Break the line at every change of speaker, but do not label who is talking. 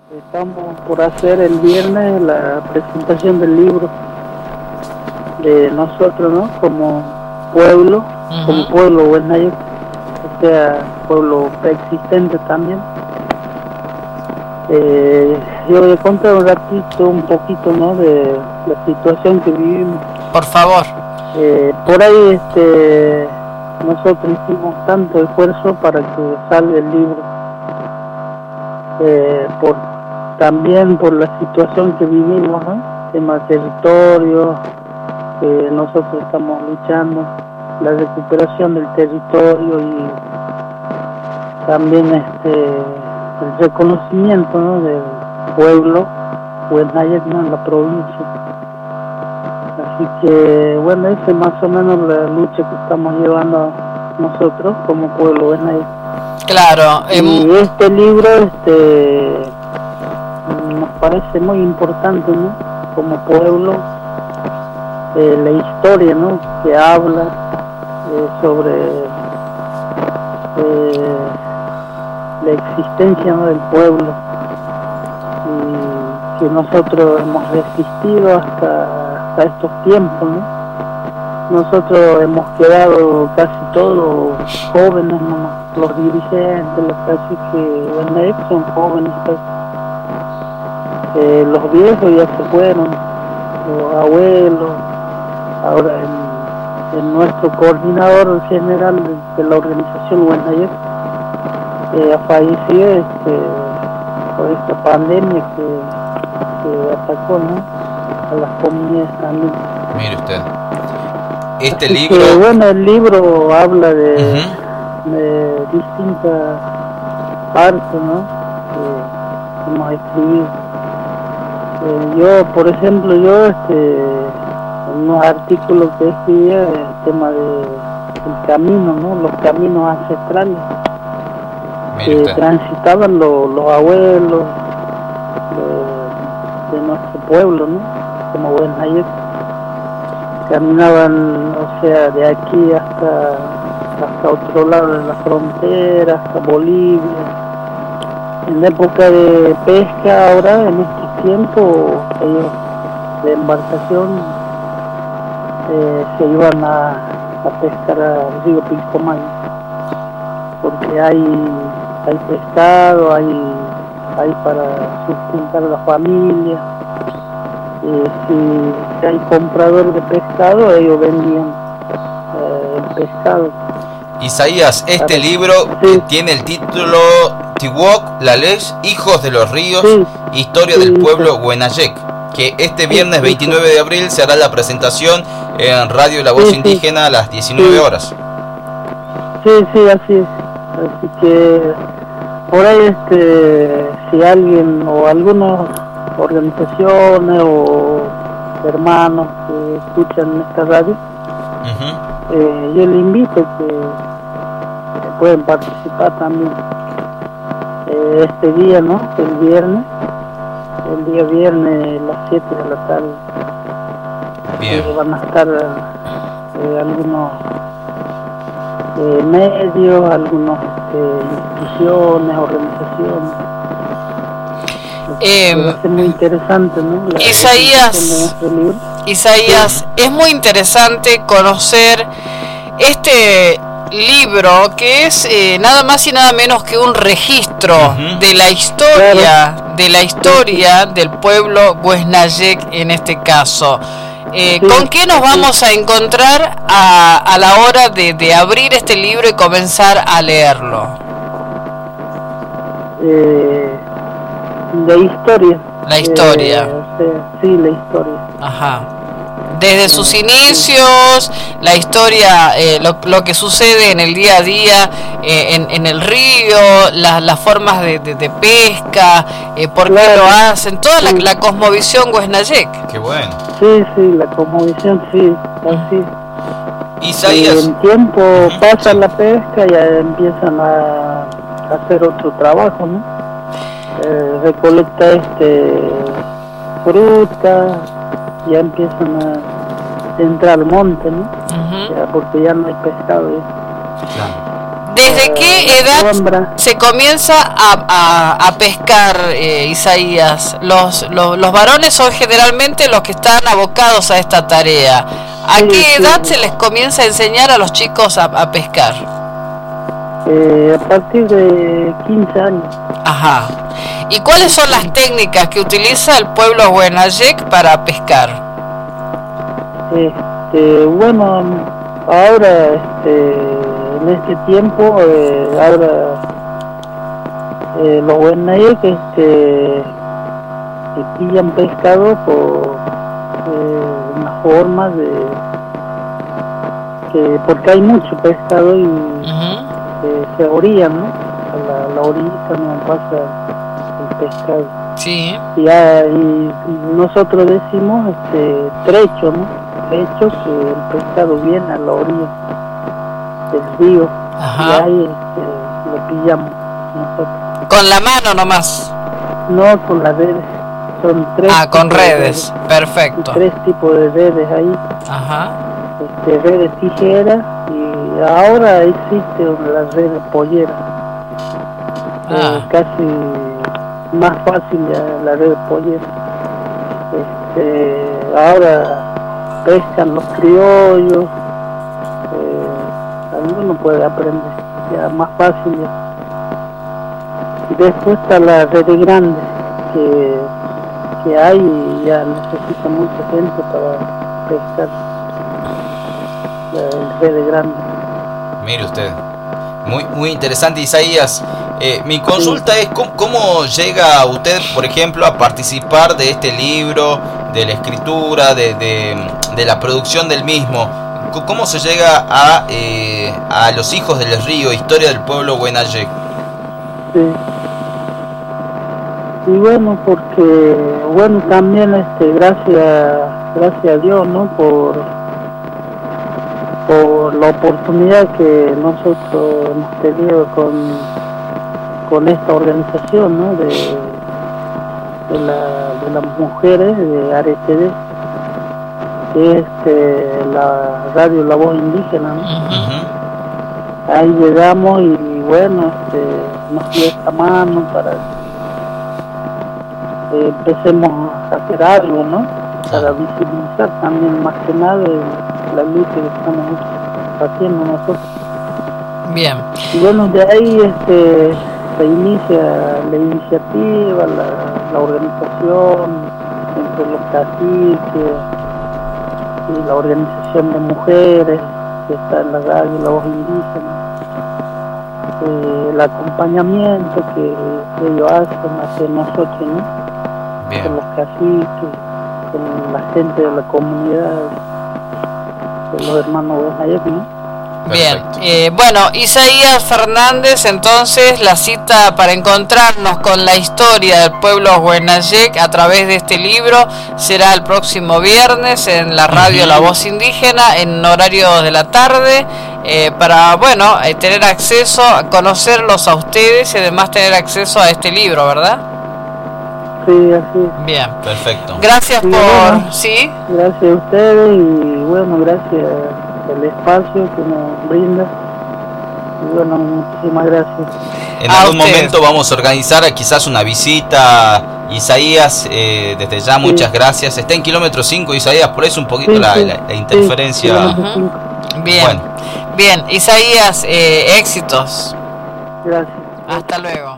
Estamos por hacer el viernes la presentación del libro de nosotros, ¿no? Como pueblo, como pueblo Huesnayeco, o sea, pueblo preexistente también. Yo voy a contar un poquito, ¿no? De la situación que vivimos.
Por favor.
Por ahí, nosotros hicimos tanto esfuerzo para que salga el libro, también por la situación que vivimos, ¿no? Tema territorio, que nosotros estamos luchando, la recuperación del territorio y también el reconocimiento, ¿no? Del pueblo Huesnayeco, ¿no? En la provincia. Así que, bueno, esa es más o menos la lucha que estamos llevando nosotros como pueblo Huesnayeco.
Claro.
Y este libro nos parece muy importante, ¿no? Como pueblo, la historia, ¿no? Que habla sobre la existencia, ¿no? Del pueblo, y que nosotros hemos resistido hasta estos tiempos, ¿no? Nosotros hemos quedado casi todos jóvenes, ¿no? Los dirigentes, los caciques, bueno, son jóvenes, los viejos ya se fueron, los abuelos. Ahora el nuestro coordinador general de la organización Huesnayeco ha fallecido por esta pandemia que atacó, ¿no? A las comunidades también.
Mire usted,
Así libro que, bueno, el libro habla de distintas partes, ¿no? Que hemos escribido. Yo, por ejemplo, unos artículos que escribía el tema del camino, ¿no? Los caminos ancestrales que transitaban los abuelos de nuestro pueblo, ¿no? Como Huesnayeco. Caminaban, o sea, de aquí hasta otro lado de la frontera, hasta Bolivia. En la época de pesca, ahora, en estos tiempos, ellos de embarcación se iban a pescar al río Pilcomayo, porque hay pescado, hay para sustentar a la familia. Si hay comprador de pescado, ellos vendían el pescado.
Isaías, este libro tiene el título Tihuoc, la ley, Hijos de los Ríos, Historia del Pueblo Huenayec, que este viernes 29 de abril se hará la presentación en Radio La Voz Indígena a las 19 horas.
Sí, así es. Así que por ahí si alguien o algunas organizaciones o hermanos que escuchan esta radio, yo le invito que pueden participar también este día, ¿no? El día viernes a las 7 de la tarde. Van a estar algunos medios, algunas instituciones, organizaciones. Es muy interesante, ¿no?
Isaías, es muy interesante conocer este libro que es nada más y nada menos que un registro de la historia del pueblo Huesnayec en este caso. ¿Con qué nos vamos a encontrar a la hora de abrir este libro y comenzar a leerlo?
La historia.
La historia.
Sí, la historia.
Ajá. Desde sus inicios, la historia, lo que sucede en el día a día en el río, las formas de pesca, por qué lo hacen, toda la cosmovisión Huesnayec.
Qué bueno.
Sí, la cosmovisión, sí, así.
Isaías.
En tiempo pasa la pesca y ya empiezan a hacer otro trabajo, ¿no? Recolecta fruta, ya empiezan a entrar al monte, ¿no? Ya, porque ya no hay pescado ya.
Claro.
¿Desde qué edad se comienza a pescar, Isaías? Los varones son generalmente los que están abocados a esta tarea. ¿A qué edad se les comienza a enseñar a los chicos a pescar?
A partir de 15 años.
Ajá. ¿Y cuáles son las técnicas que utiliza el pueblo Huenayec para pescar?
Bueno, ahora en este tiempo ahora los Huenayec pillan pescado por una forma porque hay mucho pescado y se orillan, ¿no? A la orillita no pasa el pescado.
Sí.
Y nosotros decimos trecho, ¿no? Trecho, que el pescado viene a la orilla del río. Ajá. Y ahí lo pillamos nosotros.
¿Con la mano nomás?
No, con las redes. Son 3
con redes. Perfecto.
3 tipos de redes ahí.
Ajá.
Redes tijeras, y ahora existe las redes polleras. Casi más fácil la red pollera. Ahora pescan los criollos, alguno puede aprender ya más fácil ya. Y después está la red grande que hay y ya necesita mucha gente para pescar la red grande.
Mire usted, muy interesante, Isaías. Mi consulta es ¿cómo llega usted, por ejemplo, a participar de este libro, de la escritura, de la producción del mismo? ¿Cómo se llega a Los Hijos del Río, historia del pueblo Huenayec?
Sí. Y bueno, porque también gracias a Dios, ¿no? Por la oportunidad que nosotros hemos tenido con esta organización, ¿no? de las mujeres de ARTD, que es la radio La Voz Indígena, ¿no? Uh-huh. Ahí llegamos y bueno, nos dio esta mano para que empecemos a hacer algo, ¿no? Para visibilizar también más que nada la lucha que estamos haciendo nosotros.
Bien.
Y bueno, de ahí se inicia la iniciativa, la organización entre los caciques y la organización de mujeres que está en la radio La Voz Indígena, el acompañamiento que ellos hacen hacia nosotros, ¿no?
Bien.
Con los caciques, con la gente de la comunidad, con los hermanos Huenayec, ¿no?
Bien, bueno, Isaías Fernández, entonces la cita para encontrarnos con la historia del pueblo Huenayec a través de este libro será el próximo viernes en la radio La Voz Indígena en horario de la tarde, para, tener acceso a conocerlos a ustedes y además tener acceso a este libro, ¿verdad?
Sí, así es.
Bien,
perfecto.
Gracias ¿sí?
Gracias a ustedes y bueno, gracias el espacio que nos brinda y bueno, muchísimas gracias.
En algún momento vamos a organizar quizás una visita, Isaías, desde ya muchas gracias. Está en kilómetro 5, Isaías, por eso un poquito la interferencia.
Bien, bueno. Bien, Isaías, éxitos.
Gracias.
Hasta luego.